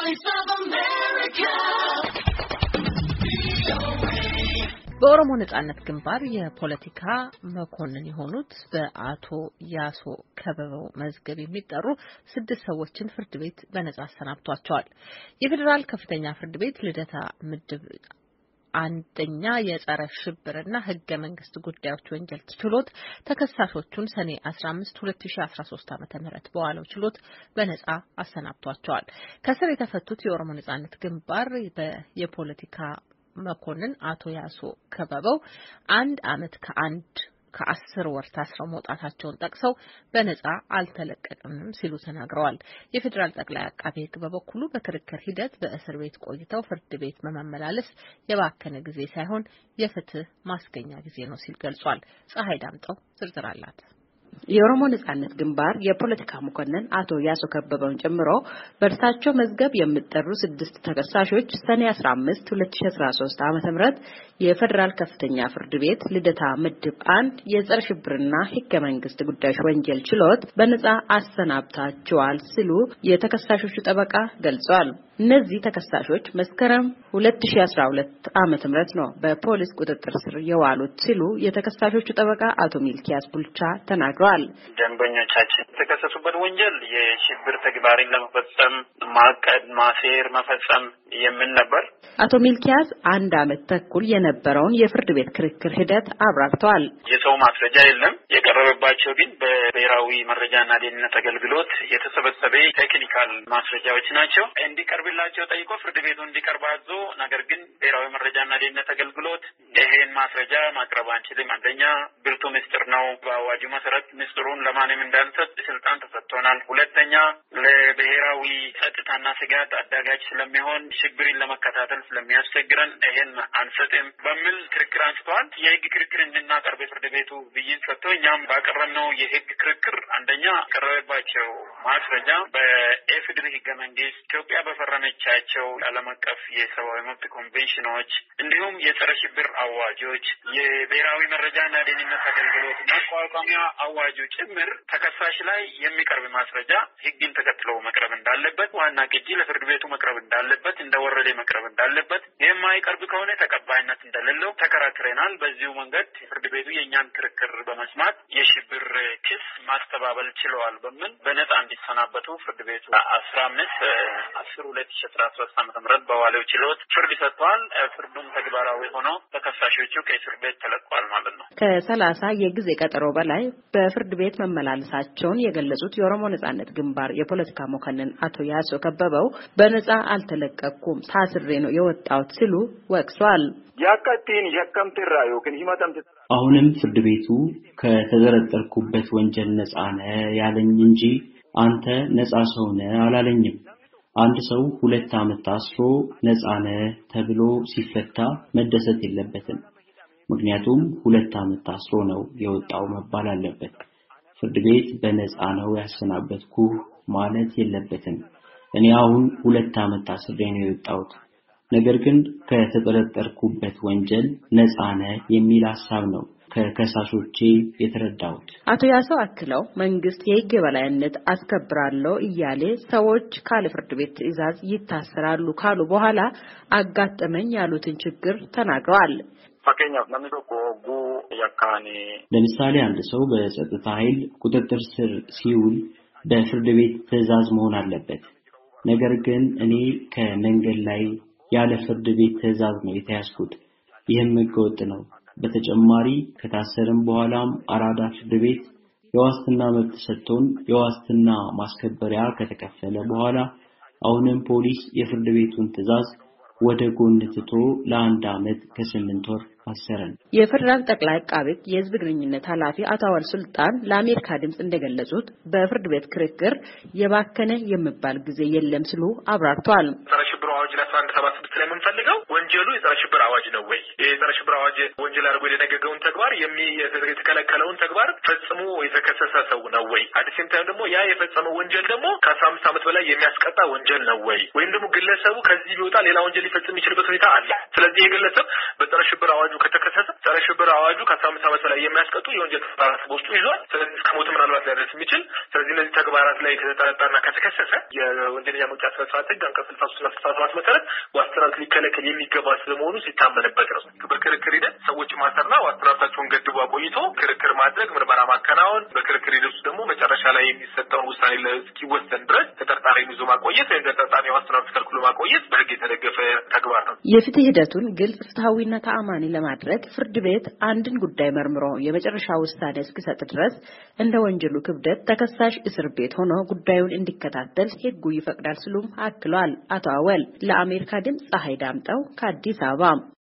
Voice of America. በኦሮሞ ነጻነት ግንባር የፖለቲካ መኮንን የሆኑት በአቶ ያሶ ከበበው መዝገብ የሚጠሩ 6 ሰዎችን ፍርድ ቤት በነጻ አሰናብቷቸዋል። የፌዴራል ከፍተኛ ፍርድ ቤት ልደታ ምድብ አንደኛ የጸረ ሽብርና ህገ መንግስት ጉዳዮች ወንጀል ችሎት ተከሳሾቹን ሰኔ 15 2013 ዓ.ም በዋለው ችሎት በነጻ አሰናብቷቸዋል። ከስር የተፈቱት የኦሮሞ ነጻነት ግንባር የፖለቲካ መኮንን አቶ ያሶ ከበበው 1 ዓመት ከ10 ወር ታስረው መውጣታቸውን ጠቅሰው በነጻ አልተለቀቅንም ሲሉ ተናግረዋል። የፌዴራል ጠቅላይ አቃቤ ሕግ በበኩሉ በክርክር ሂደት በእስር ቤት ቆይተው ፍርድ ቤት በመመላለስ የባከነ ጊዜ ሳይሆን የፍትህ ማስገኛ ጊዜ ነው ሲል ገልጿል። ፀሐይ ዳምጠው ዝርዝር አላት። የኦሮሞ ነጻነት ግንባር የፖለቲካ መኮንን አቶ ያሶ ከበበውን ጨምሮ በእርሳቸው መዝገብ የሚጠሩ 6 ተከሳሾች ሰኔ 15 2013 ዓ.ም የፌዴራል ከፍተኛ ፍርድ ቤት ልደታ ምድብ 1 የጸረ ሽብርና ህገ መንግስት ጉዳዮች ወንጀል ችሎት በነጻ አሰናብታቸዋል ሲሉ የተከሳሾቹ ጠበቃ ገልጸዋል። እነዚህ ተከሳሾች መስከረም 2012 ዓ.ም ነው በፖሊስ ቁጥጥር ስር የዋሉት ሲሉ የተከሳሾቹ ጠበቃ አቶ ሚልኪያስ ቡልቻ ተናግረዋል። ደንበኞቻችን የተከሰሱበት ወንጀል የሽብር ተግባርን ለመፈጸም ማቀድ፣ ማሴር፣ መፈጸም የሚል ነበር። አቶ ሚልኪያስ 1 ዓመት ተኩል የነበረውን የፍርድ ቤት ክርክር ሂደት አብራርተዋል። የሰው ማስረጃ የለም። የቀረበባቸው ግን በብሔራዊ መረጃና ደህንነት አገልግሎት የተሰበሰበ ቴክኒካል ማስረጃዎች ናቸው። እንዲቀርብላቸው ጠይቆ ፍርድ ቤቱ እንዲቀርብ አዞ፣ ነገር ግን ብሔራዊ መረጃና ደህንነት አገልግሎት ይሄን ማስረጃ ማቅረብ አንችልም፣ አንደኛ ብርቱ ምስጢር ነው፣ በአዋጁ መሰረት ምስጢሩን ለማንም እንዳንሰጥ ስልጣን ተሰጥቶናል፣ ሁለተኛ ለብሔራዊ ጸጥታና ስጋት አዳጋች ስለሚሆን ሽብርን ለመከታተል ስለሚያስቸግረን ይሄን አንሰጥም በሚል ክርክር አንስተዋል። የህግ ክርክር እንድናቀርብ ፍርድ ቤቱ ብይን ሰጥቶ እኛም ባቀረብነው የህግ ክርክር አንደኛ ቀረበባቸው ማስረጃ በኢፌዴሪ ህገ መንግስት ኢትዮጵያ በፈረመቻቸው ዓለም አቀፍ የሰብአዊ መብት ኮንቬንሽኖች እንዲሁም የጸረ ሽብር አዋጆች የብሔራዊ መረጃና ደህንነት አገልግሎት ማቋቋሚያ አዋጁ ጭምር ተከሳሽ ላይ የሚቀርብ ማስረጃ ህግን ተከትሎ መቅረብ እንዳለበት፣ ዋና ቅጂ ለፍርድ ቤቱ መቅረብ እንዳለበት፣ እንደወረደ መቅረብ እንዳለበት፣ የማይቀርብ ከሆነ ተቀባይነት እንደሌለው ተከራክረናል። በዚሁ መንገድ ፍርድ ቤቱ የእኛን ክርክር በመስማት የሽብር ክስ ማስተባበል ችለዋል በሚል በነጻ እንዲሰናበቱ ፍርድ ቤቱ 15/10/2013 ዓ.ም በዋለው ችሎት ፍርድ ሰጥቷል። ፍርዱም ተግባራዊ ሆኖ ተከሳሾቹ ከእስር ቤት ተለቀዋል ማለት ነው። ከ30 የጊዜ ቀጠሮ በላይ በፍርድ ቤት መመላለሳቸውን የገለጹት የኦሮሞ ነጻነት ግንባር የፖለቲካ መኮንን አቶ ያሶ ከበበው በነጻ አልተለቀቅኩም፣ ታስሬ ነው የወጣሁት ሲሉ ወቅሰዋል። ያካቲን ያከምትራዩ ግን ይመጣም አሁንም ፍርድ ቤቱ ከተዘረጠርኩበት ወንጀል ነጻ ነህ ያለኝ እንጂ አንተ ነጻ ሰው ነህ አላለኝም። አንድ ሰው 2 ዓመት ታስሮ ነጻ ነህ ተብሎ ሲፈታ መደሰት የለበትም። ምክንያቱም 2 ዓመት ታስሮ ነው የወጣው መባል አለበት። ፍርድ ቤት በነጻ ነው ያሰናበትኩ ማለት የለበትም። እኔ አሁን 2 ዓመት ታስሬ ነው የወጣሁት። ነገር ግን ከተጠረጠርኩበት ወንጀል ነጻ ነህ የሚል ሐሳብ ነው ከከሳሾቼ የተረዳሁት። አቶ ያሶ አክለው መንግስት የህግ የበላይነት አስከብራለሁ እያለ ሰዎች ካለ ፍርድ ቤት ትዕዛዝ ይታሰራሉ ካሉ በኋላ አጋጠመኝ ያሉትን ችግር ተናግረዋል። ለምሳሌ አንድ ሰው በጸጥታ ኃይል ቁጥጥር ስር ሲውል በፍርድ ቤት ትዕዛዝ መሆን አለበት። ነገር ግን እኔ ከመንገድ ላይ ያለ ፍርድ ቤት ትዕዛዝ ነው የተያዝኩት። ይህም ህገወጥ ነው። በተጨማሪ ከታሰርም በኋላም አራዳ ፍርድ ቤት የዋስትና መብት ሰጥቶን የዋስትና ማስከበሪያ ከተከፈለ በኋላ አሁንም ፖሊስ የፍርድ ቤቱን ትዕዛዝ ወደ ጎን ትቶ ለ1 ዓመት ከ8 ወር አሰረን። የፌዴራል ጠቅላይ አቃቤ የህዝብ ግንኙነት ኃላፊ አቶ አወል ሱልጣን ለአሜሪካ ድምጽ እንደገለጹት በፍርድ ቤት ክርክር የባከነ የሚባል ጊዜ የለም ሲሉ አብራርተዋል። አዋጅ 1176 ላይ የምንፈልገው ወንጀሉ የጸረ ሽብር አዋጅ ነው ወይ? የጸረ ሽብር አዋጅ ወንጀል አድርጎ የደነገገውን ተግባር የተከለከለውን ተግባር ፈጽሞ የተከሰሰ ሰው ነው ወይ? አዲስም ታይም ደግሞ ያ የፈጸመው ወንጀል ደግሞ ከ15 ዓመት በላይ የሚያስቀጣ ወንጀል ነው ወይ? ወይም ደግሞ ግለሰቡ ከዚህ ቢወጣ ሌላ ወንጀል ሊፈጽም የሚችልበት ሁኔታ አለ። ስለዚህ የግለሰብ በጸረ ሽብር አዋጁ ከተከሰሰ ጸረ ሽብር አዋጁ ከ15 ዓመት በላይ የሚያስቀጡ የወንጀል ተግባራት በውስጡ ይዟል። ስለዚህ ከሞት ምናልባት ሊያደርስ የሚችል ስለዚህ እነዚህ ተግባራት ላይ ከተጠረጠረና ከተከሰሰ የወንጀለኛ መቅጫ ስነ ስርዓት ሕግ አንቀጽ 63 መሰረት ዋስትና ሊከለከል የሚገባ ስለመሆኑ ሲታመንበት ነው። በክርክር ሂደት ሰዎች ማሰርና ዋስትናቸውን ገድቦ አቆይቶ ክርክር ማድረግ፣ ምርመራ ማከናወን፣ በክርክር ሂደት ውስጥ ደግሞ መጨረሻ ላይ የሚሰጠውን ውሳኔ እስኪወሰን ድረስ ተጠርጣሪን ይዞ ማቆየት ወይም ተጠርጣሪ ዋስትናውን ተከልክሎ ማቆየት በሕግ የተደገፈ ተግባር ነው። የፍትህ ሂደቱን ግልጽ፣ ፍትሃዊና ተአማኒ ለማድረግ ፍርድ ቤት አንድን ጉዳይ መርምሮ የመጨረሻ ውሳኔ እስኪሰጥ ድረስ እንደ ወንጀሉ ክብደት ተከሳሽ እስር ቤት ሆኖ ጉዳዩን እንዲከታተል ሕጉ ይፈቅዳል ሲሉም አክሏል። አቶ አወል ለአሜሪካ ድምፅ ፀሐይ ዳምጠው ከአዲስ አበባ